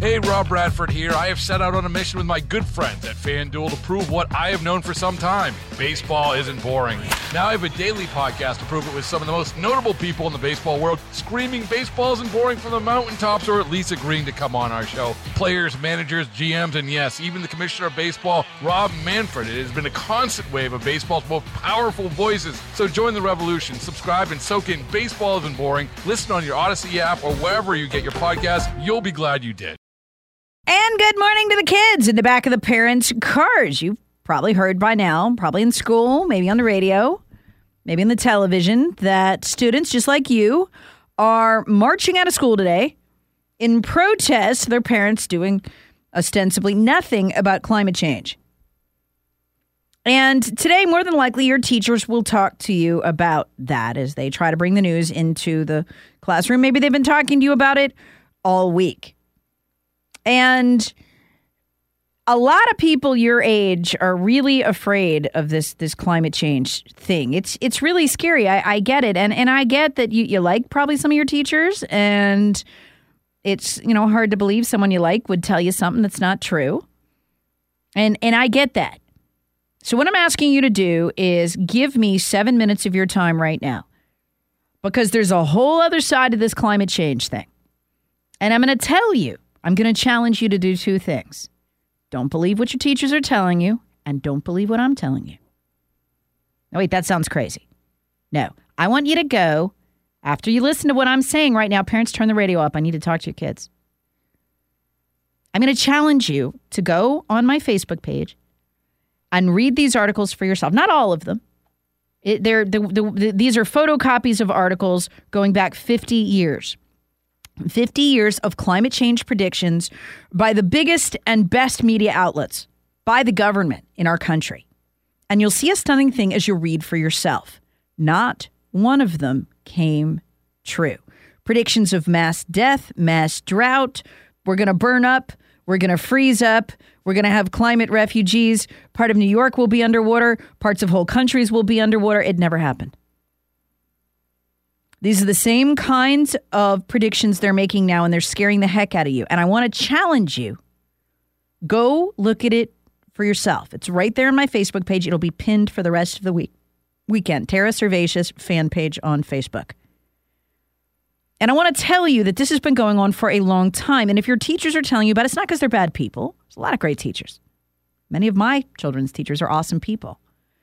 Hey, Rob Bradford here. I have set out on a mission with my good friends at FanDuel to prove what I have known for some time. Baseball isn't boring. Now I have a daily podcast to prove it with some of the most notable people in the baseball world, screaming baseball isn't boring from the mountaintops, or at least agreeing to come on our show. Players, managers, GMs, and yes, even the commissioner of baseball, Rob Manfred. It has been a constant wave of baseball's most powerful voices. So join the revolution. Subscribe and soak in Baseball Isn't Boring. Listen on your Odyssey app or wherever you get your podcasts. You'll be glad you did. And good morning to the kids in the back of the parents' cars. You've probably heard by now, probably in school, maybe on the radio, maybe on the television, that students just like you are marching out of school today in protest to their parents doing ostensibly nothing about climate change. And today, more than likely, your teachers will talk to you about that as they try to bring the news into the classroom. Maybe they've been talking to you about it all week. And a lot of people your age are really afraid of this climate change thing. It's really scary. I get it. And I get that you like probably some of your teachers, and it's, hard to believe someone you like would tell you something that's not true. And I get that. So what I'm asking you to do is give me 7 minutes of your time right now, because there's a whole other side of this climate change thing. And I'm going to tell you, I'm going to challenge you to do two things. Don't believe what your teachers are telling you, and don't believe what I'm telling you. Oh, wait, that sounds crazy. No, I want you to go, after you listen to what I'm saying right now, parents, turn the radio up. I need to talk to your kids. I'm going to challenge you to go on my Facebook page and read these articles for yourself. Not all of them. These are photocopies of articles going back 50 years. 50 years of climate change predictions by the biggest and best media outlets, by the government in our country. And you'll see a stunning thing as you read for yourself. Not one of them came true. Predictions of mass death, mass drought, we're going to burn up, we're going to freeze up, we're going to have climate refugees, part of New York will be underwater, parts of whole countries will be underwater. It never happened. These are the same kinds of predictions they're making now, and they're scaring the heck out of you. And I want to challenge you. Go look at it for yourself. It's right there on my Facebook page. It'll be pinned for the rest of the weekend. Tara Servatius fan page on Facebook. And I want to tell you that this has been going on for a long time. And if your teachers are telling you about it, it's not because they're bad people. There's a lot of great teachers. Many of my children's teachers are awesome people.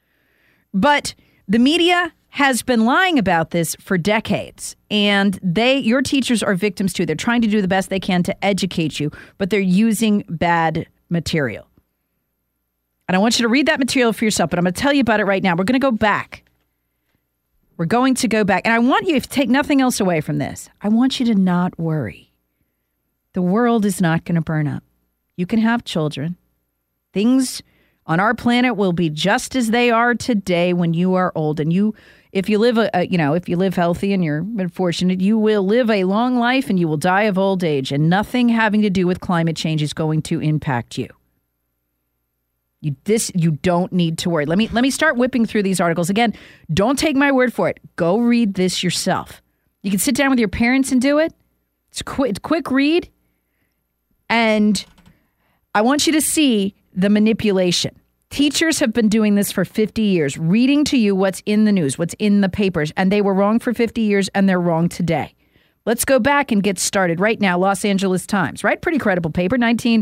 But the media has been lying about this for decades, and your teachers are victims too. They're trying to do the best they can to educate you, but they're using bad material. And I want you to read that material for yourself, but I'm going to tell you about it right now. We're going to go back. We're going to go back. And I want you to take nothing else away from this. I want you to not worry. The world is not going to burn up. You can have children. Things on our planet will be just as they are today when you are old. And if you live if you live healthy and you're fortunate, you will live a long life and you will die of old age. And nothing having to do with climate change is going to impact you. You don't need to worry. Let me start whipping through these articles again. Don't take my word for it. Go read this yourself. You can sit down with your parents and do it. It's a quick read, and I want you to see the manipulation. Teachers have been doing this for 50 years, reading to you what's in the news, what's in the papers, and they were wrong for 50 years, and they're wrong today. Let's go back and get started right now. Los Angeles Times, right? Pretty credible paper.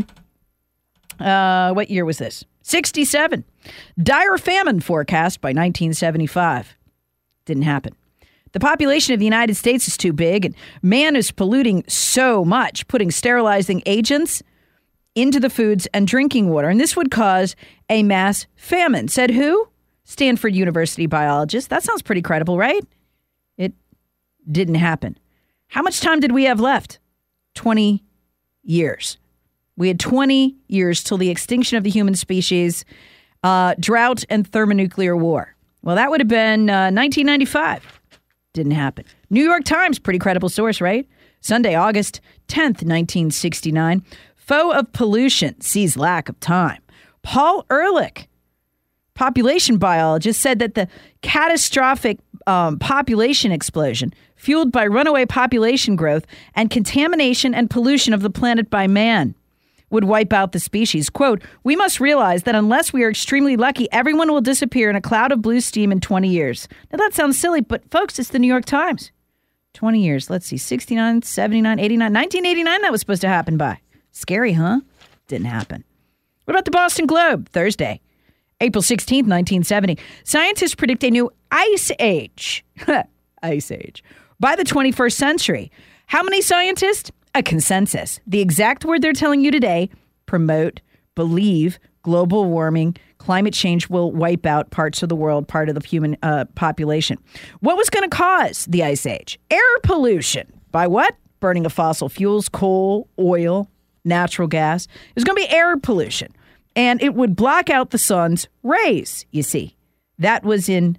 What year was this? 67. Dire famine forecast by 1975. Didn't happen. The population of the United States is too big, and man is polluting so much, putting sterilizing agents into the foods and drinking water. And this would cause a mass famine. Said who? Stanford University biologist. That sounds pretty credible, right? It didn't happen. How much time did we have left? 20 years. We had 20 years till the extinction of the human species, drought, and thermonuclear war. Well, that would have been 1995. Didn't happen. New York Times, pretty credible source, right? Sunday, August 10th, 1969. Foe of pollution sees lack of time. Paul Ehrlich, population biologist, said that the catastrophic population explosion fueled by runaway population growth and contamination and pollution of the planet by man would wipe out the species. Quote, we must realize that unless we are extremely lucky, everyone will disappear in a cloud of blue steam in 20 years. Now, that sounds silly, but folks, it's the New York Times. 20 years. Let's see, 69, 79, 89, 1989 that was supposed to happen by. Scary, huh? Didn't happen. What about the Boston Globe? Thursday, April 16th, 1970. Scientists predict a new ice age. Ice age. By the 21st century. How many scientists? A consensus. The exact word they're telling you today, promote, believe, global warming, climate change will wipe out parts of the world, part of the human population. What was going to cause the ice age? Air pollution. By what? Burning of fossil fuels, coal, oil, natural gas. It was going to be air pollution. And it would block out the sun's rays, you see. That was in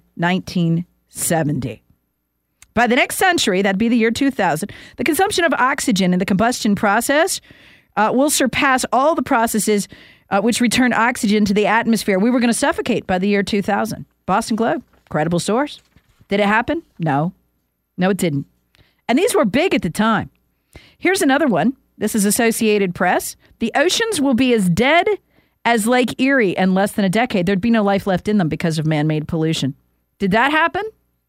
1970. By the next century, that'd be the year 2000, the consumption of oxygen in the combustion process will surpass all the processes which return oxygen to the atmosphere. We were going to suffocate by the year 2000. Boston Globe, credible source. Did it happen? No. No, it didn't. And these were big at the time. Here's another one. This is Associated Press. The oceans will be as dead as Lake Erie in less than a decade. There'd be no life left in them because of man-made pollution. Did that happen?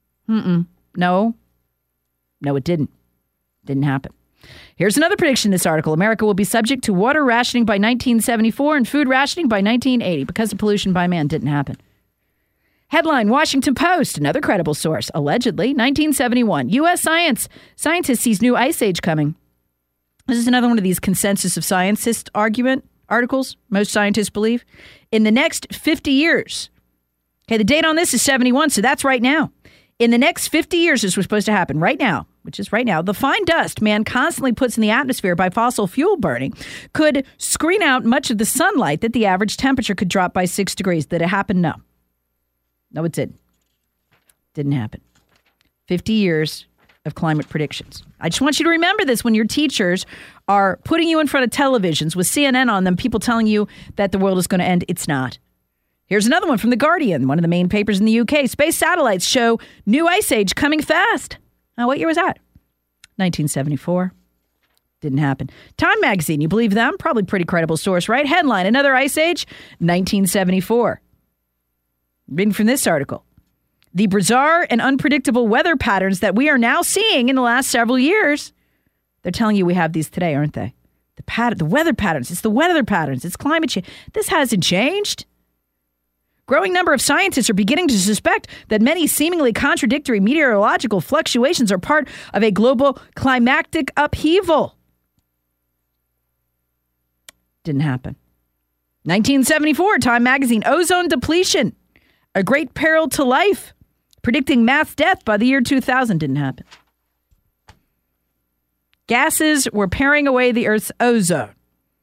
No. No, it didn't. Didn't happen. Here's another prediction in this article. America will be subject to water rationing by 1974 and food rationing by 1980 because of pollution by man. Didn't happen. Headline, Washington Post, another credible source. Allegedly, 1971. U.S. scientist sees new ice age coming. This is another one of these consensus of scientists argument articles, most scientists believe. In the next 50 years. Okay, the date on this is 71, so that's right now. In the next 50 years, this was supposed to happen right now, which is right now. The fine dust man constantly puts in the atmosphere by fossil fuel burning could screen out much of the sunlight that the average temperature could drop by 6 degrees. Did it happen? No. No, it didn't. Didn't happen. 50 years of climate predictions. I just want you to remember this when your teachers are putting you in front of televisions with CNN on them, people telling you that the world is going to end. It's not. Here's another one from The Guardian, one of the main papers in the UK. Space satellites show new ice age coming fast. Now, what year was that? 1974. Didn't happen. Time magazine, you believe them? Probably pretty credible source, right? Headline, another ice age, 1974. Reading from this article. The bizarre and unpredictable weather patterns that we are now seeing in the last several years, they're telling you we have these today, aren't they? The weather patterns, it's the weather patterns, it's climate change. This hasn't changed. Growing number of scientists are beginning to suspect that many seemingly contradictory meteorological fluctuations are part of a global climatic upheaval. Didn't happen. 1974, Time magazine, ozone depletion, a great peril to life, predicting mass death by the year 2000. Didn't happen. Gases were paring away the Earth's ozone.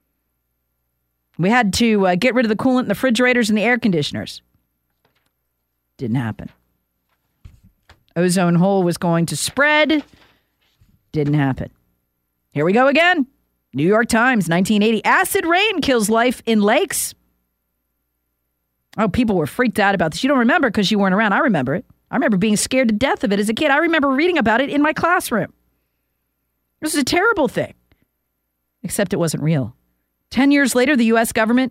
We had to get rid of the coolant in the refrigerators and the air conditioners. Didn't happen. Ozone hole was going to spread. Didn't happen. Here we go again. New York Times, 1980. Acid rain kills life in lakes. Oh, people were freaked out about this. You don't remember because you weren't around. I remember it. I remember being scared to death of it as a kid. I remember reading about it in my classroom. This is a terrible thing. Except it wasn't real. 10 years later, the U.S. government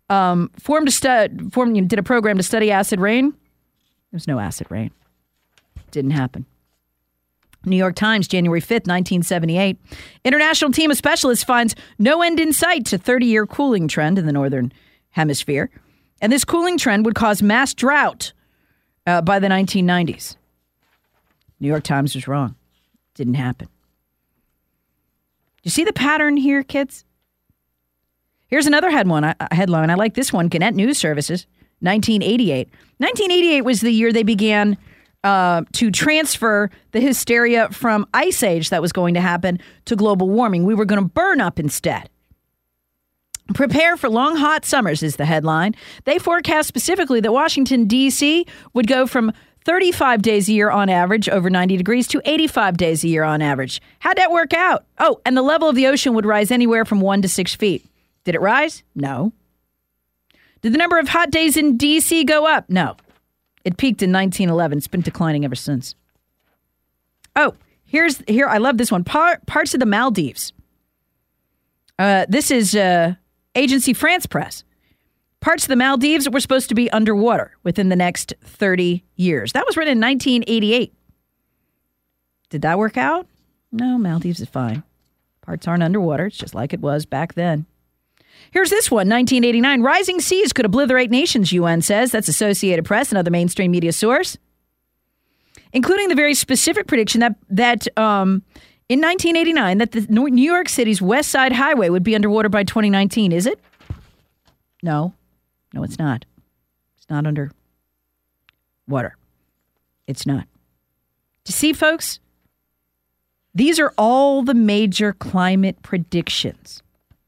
did a program to study acid rain. There was no acid rain. Didn't happen. New York Times, January 5th, 1978. International team of specialists finds no end in sight to 30-year cooling trend in the northern hemisphere. And this cooling trend would cause mass drought by the 1990s. New York Times was wrong. Didn't happen. You see the pattern here, kids? Here's another headline. I like this one. Gannett News Services, 1988. 1988 was the year they began to transfer the hysteria from ice age that was going to happen to global warming. We were going to burn up instead. Prepare for long, hot summers is the headline. They forecast specifically that Washington, D.C. would go from 35 days a year on average, over 90 degrees, to 85 days a year on average. How'd that work out? Oh, and the level of the ocean would rise anywhere from 1 to 6 feet. Did it rise? No. Did the number of hot days in D.C. go up? No. It peaked in 1911. It's been declining ever since. Oh, here. I love this one. Parts of the Maldives. This is Agency France Press. Parts of the Maldives were supposed to be underwater within the next 30 years. That was written in 1988. Did that work out? No, Maldives is fine. Parts aren't underwater. It's just like it was back then. Here's this one, 1989. Rising seas could obliterate nations, UN says. That's Associated Press, another mainstream media source. Including the very specific prediction that in 1989, that the New York City's West Side Highway would be underwater by 2019. Is it? No. No, it's not. It's not under water. It's not. You see, folks? These are all the major climate predictions.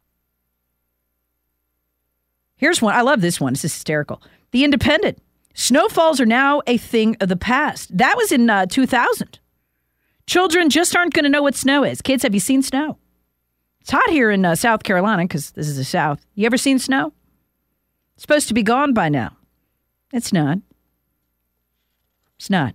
Here's one. I love this one. This is hysterical. The Independent. Snowfalls are now a thing of the past. That was in 2000. Children just aren't going to know what snow is. Kids, have you seen snow? It's hot here in South Carolina because this is the South. You ever seen snow? It's supposed to be gone by now. It's not. It's not.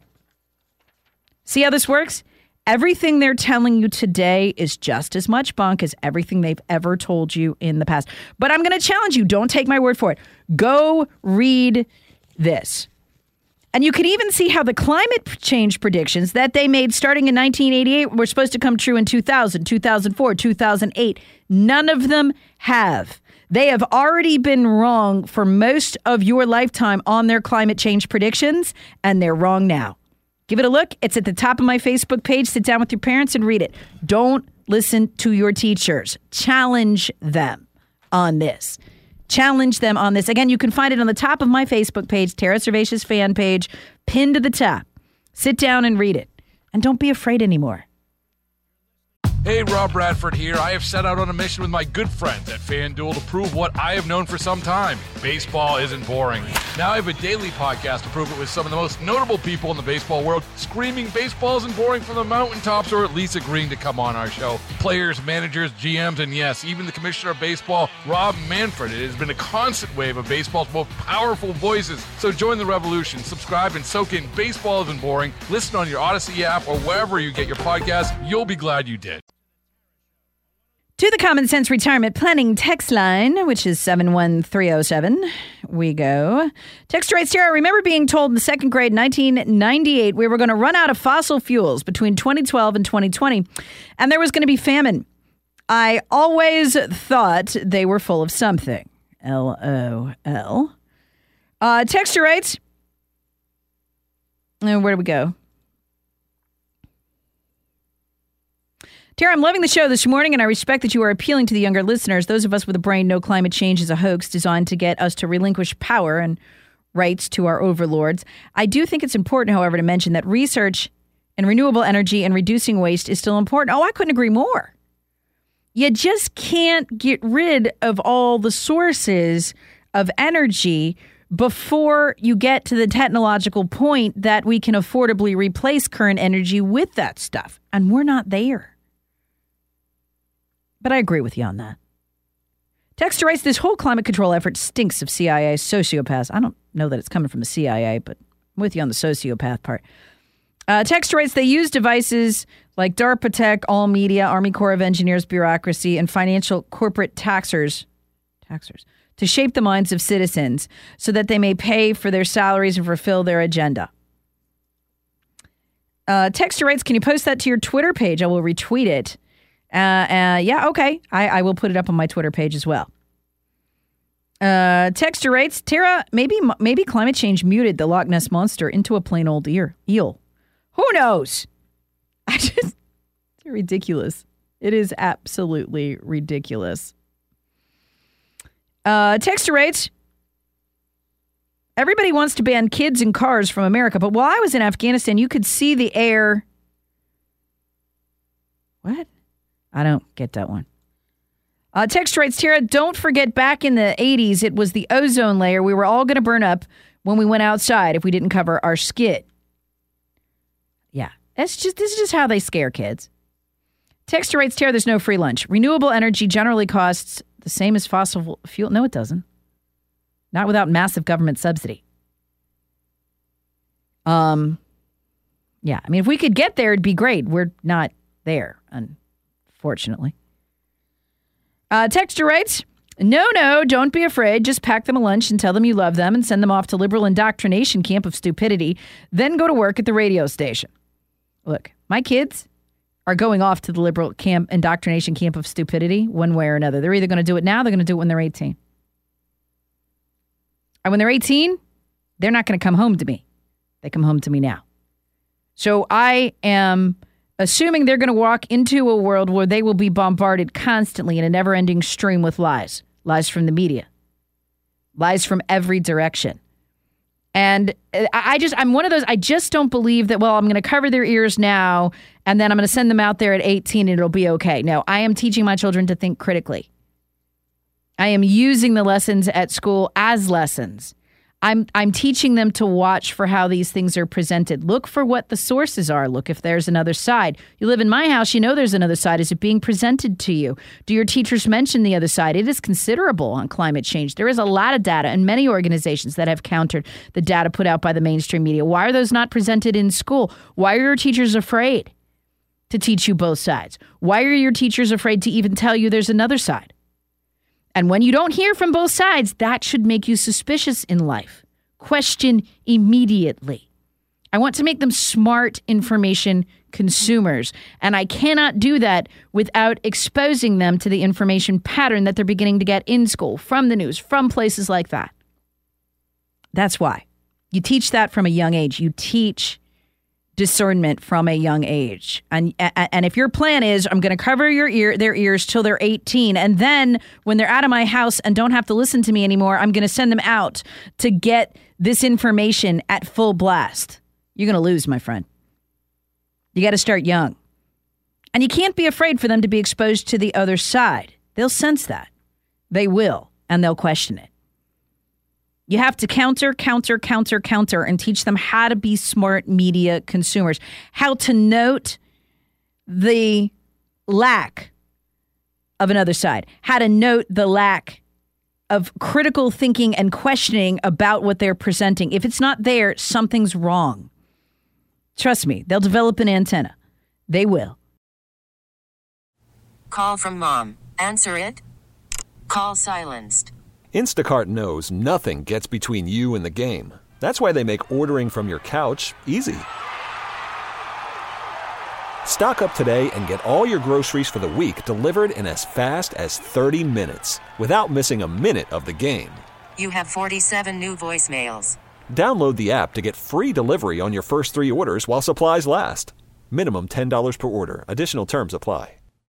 See how this works? Everything they're telling you today is just as much bunk as everything they've ever told you in the past. But I'm going to challenge you. Don't take my word for it. Go read this. And you can even see how the climate change predictions that they made starting in 1988 were supposed to come true in 2000, 2004, 2008. None of them have. They have already been wrong for most of your lifetime on their climate change predictions, and they're wrong now. Give it a look. It's at the top of my Facebook page. Sit down with your parents and read it. Don't listen to your teachers. Challenge them on this. Challenge them on this. Again, you can find it on the top of my Facebook page, Tara Servatius fan page, pinned to the top. Sit down and read it. And don't be afraid anymore. Hey, Rob Bradford here. I have set out on a mission with my good friends at FanDuel to prove what I have known for some time. Baseball isn't boring. Now I have a daily podcast to prove it with some of the most notable people in the baseball world, screaming baseball isn't boring from the mountaintops, or at least agreeing to come on our show. Players, managers, GMs, and yes, even the commissioner of baseball, Rob Manfred. It has been a constant wave of baseball's most powerful voices. So join the revolution. Subscribe and soak in Baseball Isn't Boring. Listen on your Odyssey app or wherever you get your podcasts. You'll be glad you did. To the Common Sense Retirement Planning text line, which is 71307, we go. Text writes here, I remember being told in the second grade, 1998, we were going to run out of fossil fuels between 2012 and 2020, and there was going to be famine. I always thought they were full of something. LOL. Texter writes, where do we go? Tara, I'm loving the show this morning, and I respect that you are appealing to the younger listeners. Those of us with a brain know climate change is a hoax designed to get us to relinquish power and rights to our overlords. I do think it's important, however, to mention that research in renewable energy and reducing waste is still important. Oh, I couldn't agree more. You just can't get rid of all the sources of energy before you get to the technological point that we can affordably replace current energy with that stuff. And we're not there. But I agree with you on that. Texter writes, this whole climate control effort stinks of CIA sociopaths. I don't know that it's coming from the CIA, but I'm with you on the sociopath part. Texter writes, they use devices like DARPA Tech, All Media, Army Corps of Engineers, bureaucracy, and financial corporate taxers to shape the minds of citizens so that they may pay for their salaries and fulfill their agenda. Texter writes, can you post that to your Twitter page? I will retweet it. Yeah, okay. I will put it up on my Twitter page as well. Texter writes, Tara, maybe climate change muted the Loch Ness Monster into a plain old eel. Who knows? It's ridiculous. It is absolutely ridiculous. Texter writes, everybody wants to ban kids and cars from America, but while I was in Afghanistan, you could see the air. What? I don't get that one. Text writes, Tara, don't forget back in the 80s, it was the ozone layer we were all going to burn up when we went outside if we didn't cover our skin. Yeah, this is just how they scare kids. Text writes, Tara, there's no free lunch. Renewable energy generally costs the same as fossil fuel. No, it doesn't. Not without massive government subsidy. Yeah, I mean, if we could get there, it'd be great. We're not there, unfortunately. Texter writes, no, don't be afraid. Just pack them a lunch and tell them you love them and send them off to liberal indoctrination camp of stupidity. Then go to work at the radio station. Look, my kids are going off to the liberal indoctrination camp of stupidity one way or another. They're either going to do it now, they're going to do it when they're 18. And when they're 18, they're not going to come home to me. They come home to me now. So I am assuming they're going to walk into a world where they will be bombarded constantly in a never-ending stream with lies. Lies from the media. Lies from every direction. And I'm one of those, I just don't believe that, well, I'm going to cover their ears now, and then I'm going to send them out there at 18 and it'll be okay. No, I am teaching my children to think critically. I am using the lessons at school as lessons. I'm teaching them to watch for how these things are presented. Look for what the sources are. Look if there's another side. You live in my house, you know there's another side. Is it being presented to you? Do your teachers mention the other side? It is considerable on climate change. There is a lot of data and many organizations that have countered the data put out by the mainstream media. Why are those not presented in school? Why are your teachers afraid to teach you both sides? Why are your teachers afraid to even tell you there's another side? And when you don't hear from both sides, that should make you suspicious in life. Question immediately. I want to make them smart information consumers. And I cannot do that without exposing them to the information pattern that they're beginning to get in school, from the news, from places like that. That's why. You teach that from a young age. You teach discernment from a young age. And if your plan is, I'm going to cover their ears till they're 18, and then when they're out of my house and don't have to listen to me anymore, I'm going to send them out to get this information at full blast, you're going to lose, my friend. You got to start young. And you can't be afraid for them to be exposed to the other side. They'll sense that. They will, and they'll question it. You have to counter, and teach them how to be smart media consumers, how to note the lack of another side, how to note the lack of critical thinking and questioning about what they're presenting. If it's not there, something's wrong. Trust me, they'll develop an antenna. They will. Call from mom. Answer it. Call silenced. Instacart knows nothing gets between you and the game. That's why they make ordering from your couch easy. Stock up today and get all your groceries for the week delivered in as fast as 30 minutes without missing a minute of the game. You have 47 new voicemails. Download the app to get free delivery on your first 3 orders while supplies last. Minimum $10 per order. Additional terms apply.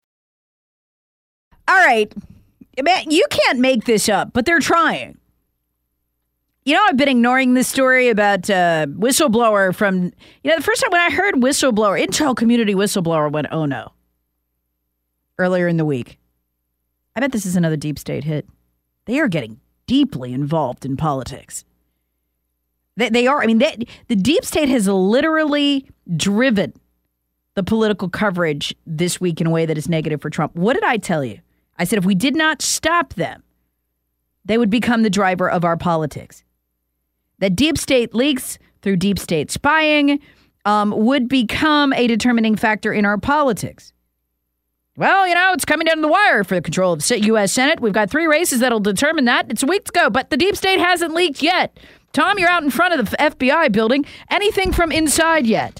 All right. Man, you can't make this up, but they're trying. You know, I've been ignoring this story about whistleblower from, the first time when I heard whistleblower, Intel community whistleblower went, oh no, earlier in the week. I bet this is another deep state hit. They are getting deeply involved in politics. They are. I mean, the deep state has literally driven the political coverage this week in a way that is negative for Trump. What did I tell you? I said if we did not stop them, they would become the driver of our politics. That deep state leaks through deep state spying would become a determining factor in our politics. Well, it's coming down to the wire for the control of the U.S. Senate. We've got 3 races that'll determine that. It's a week to go, but the deep state hasn't leaked yet. Tom, you're out in front of the FBI building. Anything from inside yet?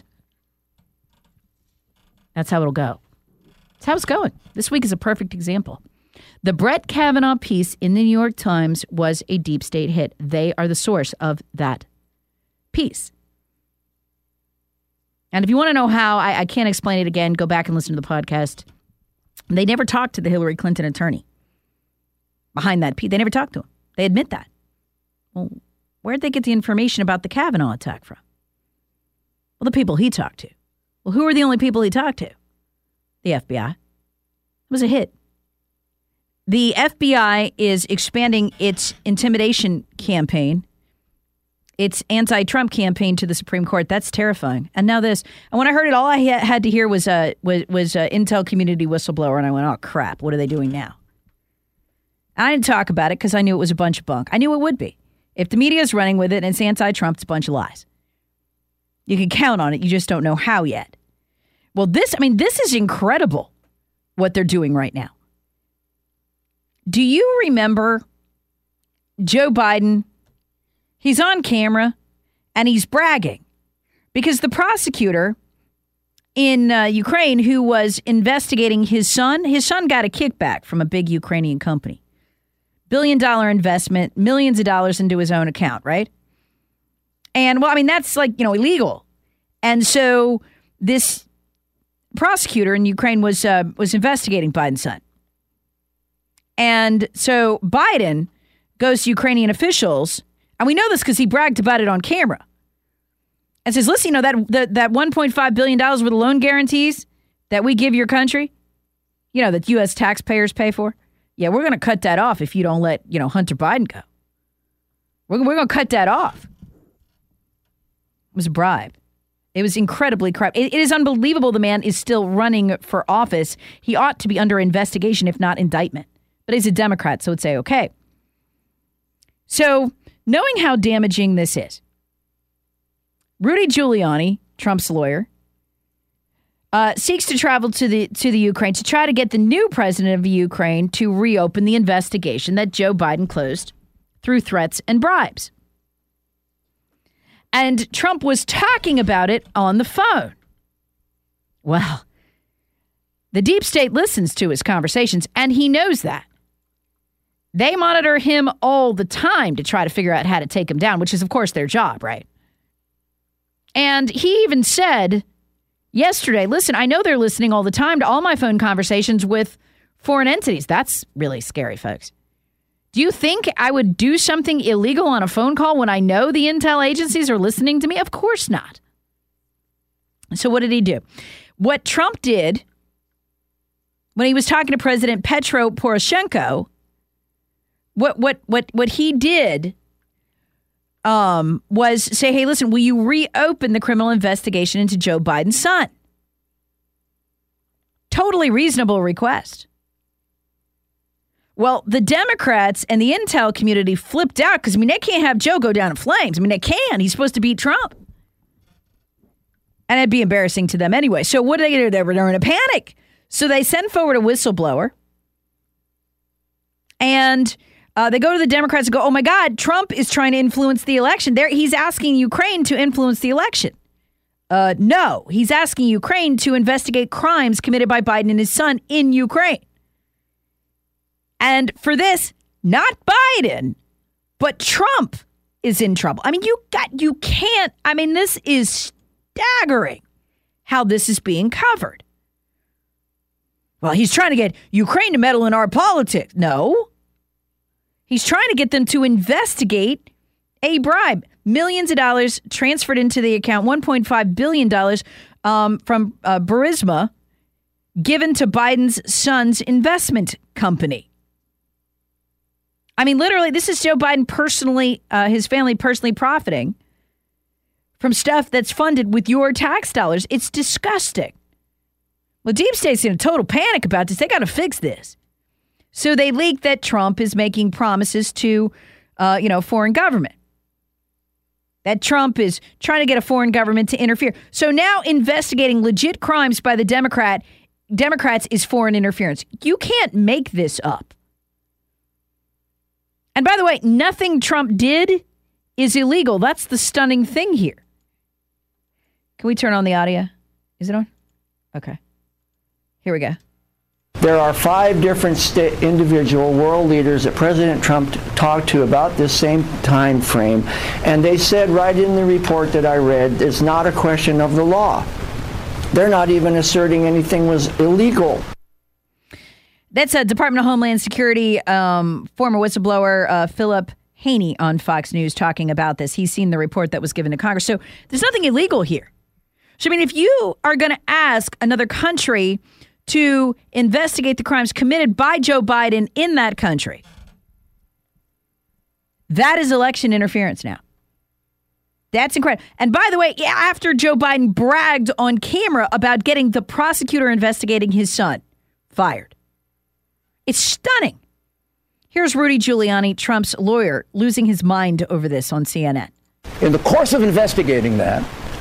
That's how it'll go. That's how it's going. This week is a perfect example. The Brett Kavanaugh piece in the New York Times was a deep state hit. They are the source of that piece. And if you want to know how, I can't explain it again. Go back and listen to the podcast. They never talked to the Hillary Clinton attorney behind that piece. They never talked to him. They admit that. Well, where'd they get the information about the Kavanaugh attack from? Well, the people he talked to. Well, who are the only people he talked to? The FBI. It was a hit. The FBI is expanding its intimidation campaign, its anti-Trump campaign to the Supreme Court. That's terrifying. And now this. And when I heard it, all I had to hear was Intel community whistleblower, and I went, oh, crap, what are they doing now? And I didn't talk about it because I knew it was a bunch of bunk. I knew it would be. If the media is running with it and it's anti-Trump, it's a bunch of lies. You can count on it. You just don't know how yet. Well, this is incredible what they're doing right now. Do you remember Joe Biden? He's on camera and he's bragging because the prosecutor in Ukraine who was investigating his son got a kickback from a big Ukrainian company. $1 billion investment, millions of dollars into his own account, right? And that's illegal. And so this prosecutor in Ukraine was investigating Biden's son. And so Biden goes to Ukrainian officials, and we know this because he bragged about it on camera, and says, listen, that $1.5 billion worth of loan guarantees that we give your country, that U.S. taxpayers pay for, yeah, we're going to cut that off if you don't let, Hunter Biden go. We're going to cut that off. It was a bribe. It was incredibly corrupt. It is unbelievable the man is still running for office. He ought to be under investigation, if not indictment. But he's a Democrat, so it's okay. So, knowing how damaging this is, Rudy Giuliani, Trump's lawyer, seeks to travel to the Ukraine to try to get the new president of Ukraine to reopen the investigation that Joe Biden closed through threats and bribes. And Trump was talking about it on the phone. Well, the deep state listens to his conversations, and he knows that. They monitor him all the time to try to figure out how to take him down, which is, of course, their job, right? And he even said yesterday, listen, I know they're listening all the time to all my phone conversations with foreign entities. That's really scary, folks. Do you think I would do something illegal on a phone call when I know the intel agencies are listening to me? Of course not. So what did he do? What Trump did when he was talking to President Petro Poroshenko, what he did was say, hey, listen, will you reopen the criminal investigation into Joe Biden's son? Totally reasonable request. Well, the Democrats and the intel community flipped out because, they can't have Joe go down in flames. They can. He's supposed to beat Trump. And it'd be embarrassing to them anyway. So what do they do? They're in a panic. So they send forward a whistleblower. And they go to the Democrats and go, oh, my God, Trump is trying to influence the election. He's asking Ukraine to influence the election. No, he's asking Ukraine to investigate crimes committed by Biden and his son in Ukraine. And for this, not Biden, but Trump is in trouble. You can't. This is staggering how this is being covered. Well, he's trying to get Ukraine to meddle in our politics. No. He's trying to get them to investigate a bribe. Millions of dollars transferred into the account, $1.5 billion from Burisma, given to Biden's son's investment company. Literally, this is Joe Biden personally, his family personally profiting from stuff that's funded with your tax dollars. It's disgusting. Well, Deep State's in a total panic about this. They got to fix this. So they leaked that Trump is making promises to, foreign government. That Trump is trying to get a foreign government to interfere. So now investigating legit crimes by the Democrats is foreign interference. You can't make this up. And by the way, nothing Trump did is illegal. That's the stunning thing here. Can we turn on the audio? Is it on? Okay. Here we go. There are 5 different individual world leaders that President Trump talked to about this same time frame, and they said right in the report that I read, it's not a question of the law. They're not even asserting anything was illegal. That's a Department of Homeland Security former whistleblower Philip Haney on Fox News talking about this. He's seen the report that was given to Congress. So there's nothing illegal here. So, if you are going to ask another country to investigate the crimes committed by Joe Biden in that country, that is election interference now. That's incredible. And by the way, after Joe Biden bragged on camera about getting the prosecutor investigating his son fired. It's stunning. Here's Rudy Giuliani, Trump's lawyer, losing his mind over this on CNN. In the course of investigating that,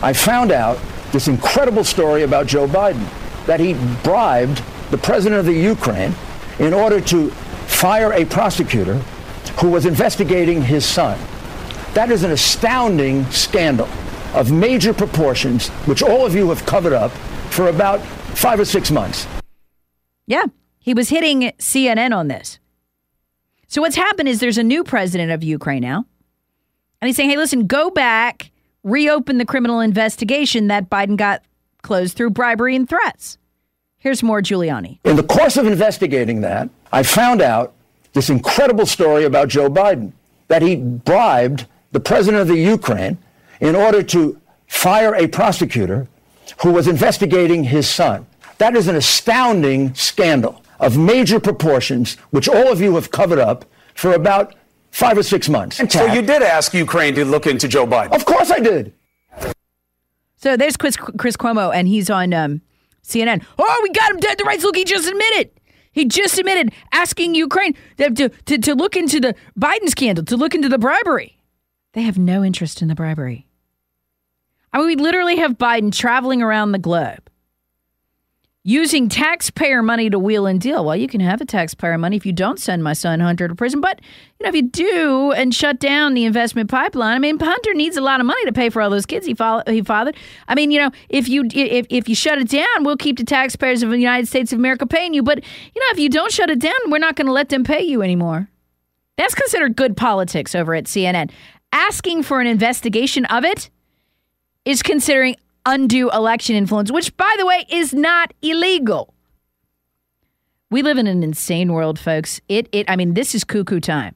I found out this incredible story about Joe Biden, that he bribed the president of the Ukraine in order to fire a prosecutor who was investigating his son. That is an astounding scandal of major proportions, which all of you have covered up for about 5 or 6 months. Yeah, he was hitting CNN on this. So what's happened is there's a new president of Ukraine now. And he's saying, hey, listen, go back, reopen the criminal investigation that Biden got closed through bribery and threats. Here's more Giuliani. In the course of investigating that, I found out this incredible story about Joe Biden, that he bribed the president of the Ukraine in order to fire a prosecutor who was investigating his son. That is an astounding scandal of major proportions, which all of you have covered up for about 5 or 6 months. So you did ask Ukraine to look into Joe Biden? Of course I did. So there's Chris Cuomo, and he's on CNN. Oh, we got him dead to rights. Look, he just admitted. He just admitted asking Ukraine to look into the Biden scandal, to look into the bribery. They have no interest in the bribery. I mean, we literally have Biden traveling around the globe using taxpayer money to wheel and deal. Well, you can have the taxpayer money if you don't send my son Hunter to prison. But, you know, if you do and shut down the investment pipeline, I mean, Hunter needs a lot of money to pay for all those kids he fathered. I mean, you know, if you shut it down, we'll keep the taxpayers of the United States of America paying you. But, you know, if you don't shut it down, we're not going to let them pay you anymore. That's considered good politics over at CNN. Asking for an investigation of it is considering undue election influence, which, by the way, is not illegal. We live in an insane world, folks. I mean, this is cuckoo time.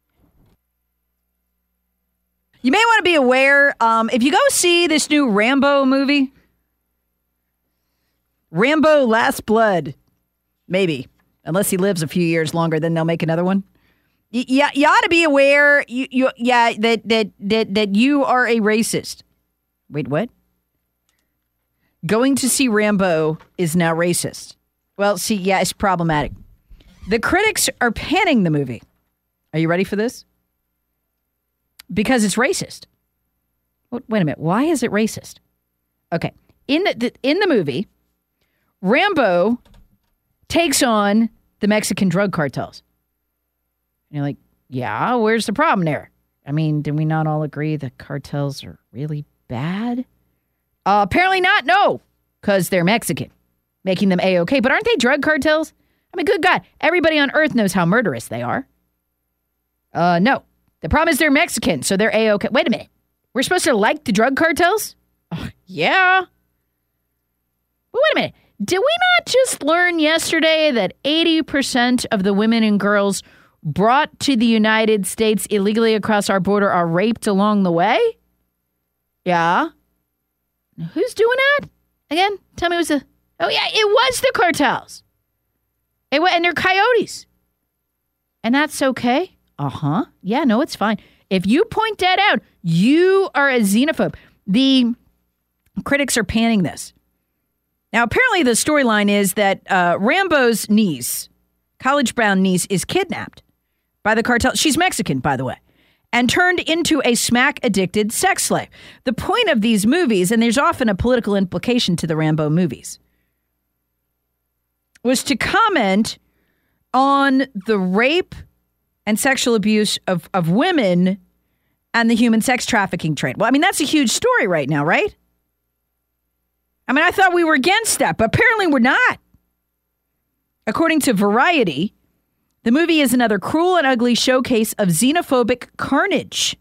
You may want to be aware, if you go see this new Rambo movie, Rambo Last Blood, maybe, unless he lives a few years longer, then they'll make another one. You ought to be aware, that you are a racist. Wait, what? Going to see Rambo is now racist. Well, see, yeah, it's problematic. The critics are panning the movie. Are you ready for this? Because it's racist. Wait a minute. Why is it racist? Okay. In the movie, Rambo takes on the Mexican drug cartels. And you're like, yeah, where's the problem there? I mean, did we not all agree that cartels are really bad? Apparently not, no, because they're Mexican, making them A-OK. But aren't they drug cartels? I mean, good God, everybody on Earth knows how murderous they are. No, the problem is they're Mexican, so they're A-OK. Wait a minute, we're supposed to like the drug cartels? Yeah. Well, wait a minute, did we not just learn yesterday that 80% of the women and girls brought to the United States illegally across our border are raped along the way? Yeah. Who's doing that? Again, tell me it was it was the cartels. And they're coyotes. And that's okay? Uh-huh. Yeah, no, it's fine. If you point that out, you are a xenophobe. The critics are panning this. Now, apparently the storyline is that Rambo's niece, college-bound niece, is kidnapped by the cartel. She's Mexican, by the way. And turned into a smack-addicted sex slave. The point of these movies, and there's often a political implication to the Rambo movies, was to comment on the rape and sexual abuse of women and the human sex trafficking trade. Well, I mean, that's a huge story right now, right? I mean, I thought we were against that, but apparently we're not. According to Variety, the movie is another cruel and ugly showcase of xenophobic carnage.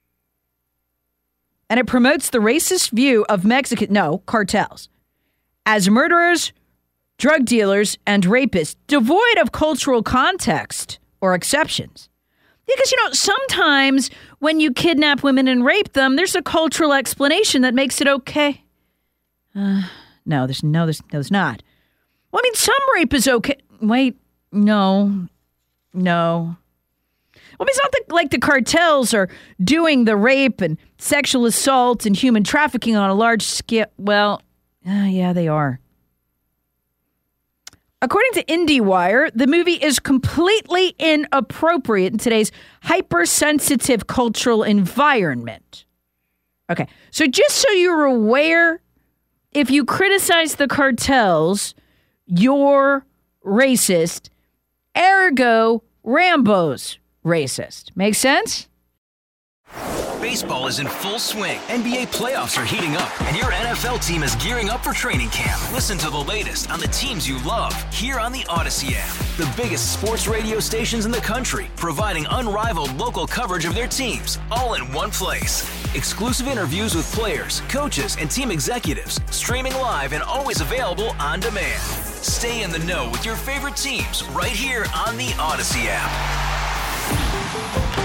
And it promotes the racist view of cartels, as murderers, drug dealers, and rapists, devoid of cultural context or exceptions. Because, sometimes when you kidnap women and rape them, there's a cultural explanation that makes it okay. No, there's not. Well, I mean, some rape is okay. Wait, no. Well, it's not like the cartels are doing the rape and sexual assault and human trafficking on a large scale. Well, yeah, they are. According to IndieWire, the movie is completely inappropriate in today's hypersensitive cultural environment. Okay. So just so you're aware, if you criticize the cartels, you're racist. Ergo, Rambo's racist. Make sense? Baseball is in full swing. NBA playoffs are heating up, and your NFL team is gearing up for training camp. Listen to the latest on the teams you love here on the Odyssey app. The biggest sports radio stations in the country, providing unrivaled local coverage of their teams, all in one place. Exclusive interviews with players, coaches, and team executives, streaming live and always available on demand. Stay in the know with your favorite teams right here on the Odyssey app.